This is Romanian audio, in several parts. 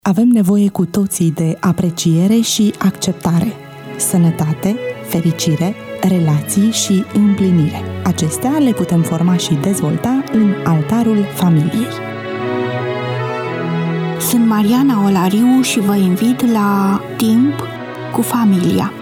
Avem nevoie cu toții de apreciere și acceptare, sănătate, fericire, relații și împlinire. Acestea le putem forma și dezvolta în altarul familiei. Sunt Mariana Olariu și vă invit la Timp cu familia.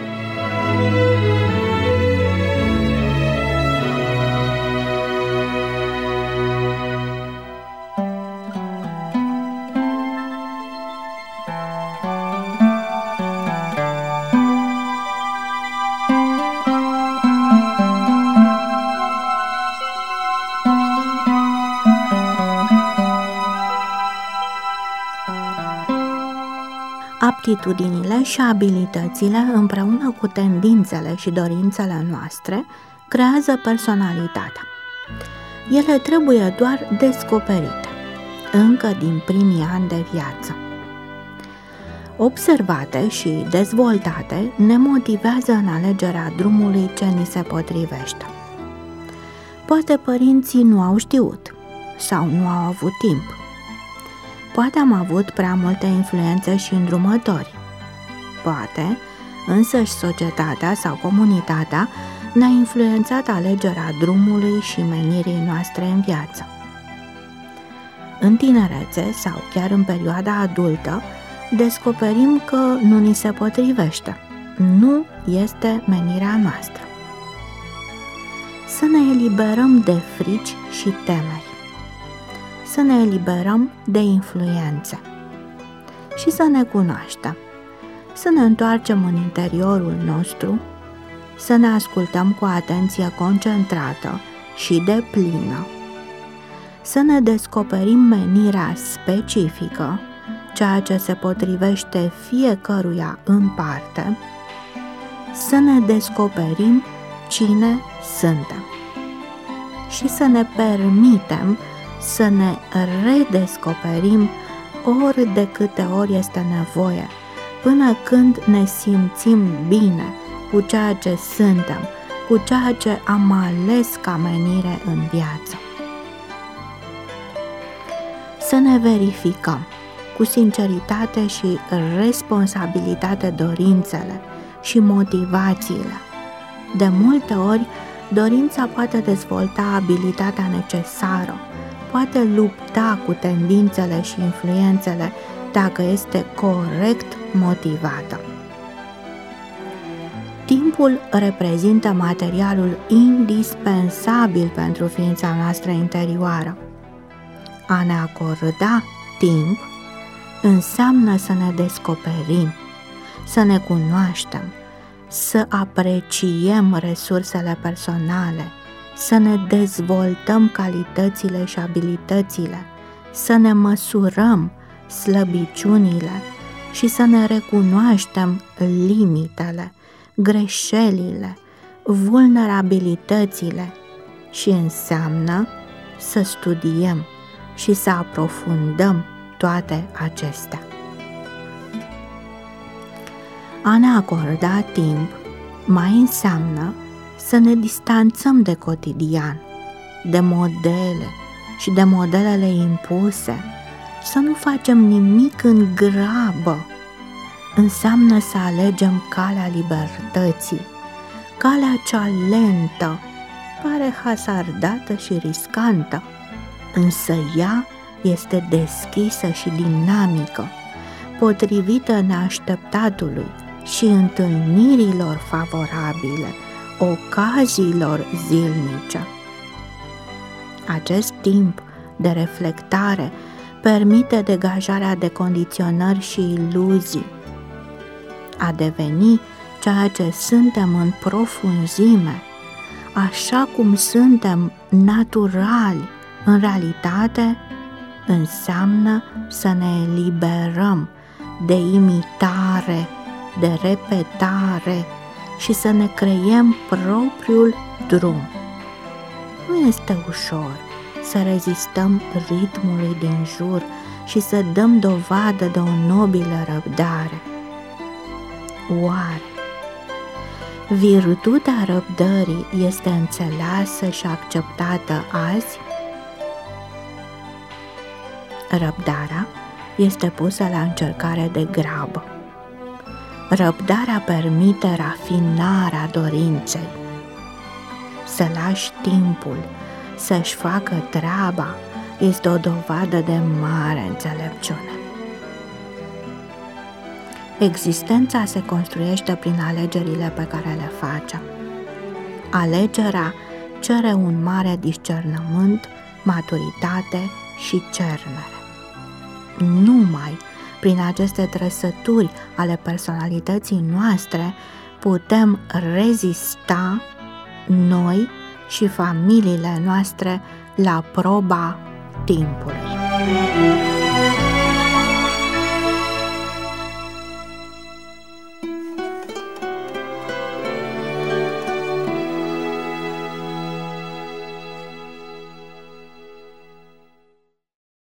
Aptitudinile și abilitățile, împreună cu tendințele și dorințele noastre, creează personalitatea. Ele trebuie doar descoperite, încă din primii ani de viață. Observate și dezvoltate, ne motivează în alegerea drumului ce ni se potrivește. Poate părinții nu au știut sau nu au avut timp. Poate am avut prea multe influențe și îndrumători. Poate, însăși societatea sau comunitatea ne-a influențat alegerea drumului și menirii noastre în viață. În tinerețe sau chiar în perioada adultă, descoperim că nu ni se potrivește, nu este menirea noastră. Să ne eliberăm de frici și temeri. Să ne eliberăm de influențe și să ne cunoaștem, să ne întoarcem în interiorul nostru, să ne ascultăm cu atenție concentrată și deplină, să ne descoperim menirea specifică, ceea ce se potrivește fiecăruia în parte, să ne descoperim cine suntem și să ne permitem să ne redescoperim ori de câte ori este nevoie, până când ne simțim bine cu ceea ce suntem, cu ceea ce am ales ca menire în viață. Să ne verificăm cu sinceritate și responsabilitate dorințele și motivațiile. De multe ori, dorința poate dezvolta abilitatea necesară, poate lupta cu tendințele și influențele dacă este corect motivată. Timpul reprezintă materialul indispensabil pentru ființa noastră interioară. A ne acorda timp înseamnă să ne descoperim, să ne cunoaștem, să apreciem resursele personale, să ne dezvoltăm calitățile și abilitățile, să ne măsurăm slăbiciunile și să ne recunoaștem limitele, greșelile, vulnerabilitățile și înseamnă să studiem și să aprofundăm toate acestea. A ne acorda timp mai înseamnă să ne distanțăm de cotidian, de modele și de modelele impuse, să nu facem nimic în grabă. Înseamnă să alegem calea libertății, calea cea lentă, pare hazardată și riscantă, însă ea este deschisă și dinamică, potrivită neașteptatului și întâlnirilor favorabile, ocaziilor zilnice. Acest timp de reflectare permite degajarea de condiționări și iluzii, a deveni ceea ce suntem în profunzime, așa cum suntem naturali în realitate, înseamnă să ne eliberăm de imitare, de repetare și să ne creiem propriul drum. Nu este ușor să rezistăm ritmului din jur și să dăm dovadă de o nobilă răbdare. Oare virtutea răbdării este înțeleasă și acceptată azi? Răbdarea este pusă la încercare de grabă. Răbdarea permite rafinarea dorinței. Să lași timpul să-și facă treaba este o dovadă de mare înțelepciune. Existența se construiește prin alegerile pe care le facem. Alegerea cere un mare discernământ, maturitate și cernere. Numai prin aceste trăsături ale personalității noastre putem rezista noi și familiile noastre la proba timpului.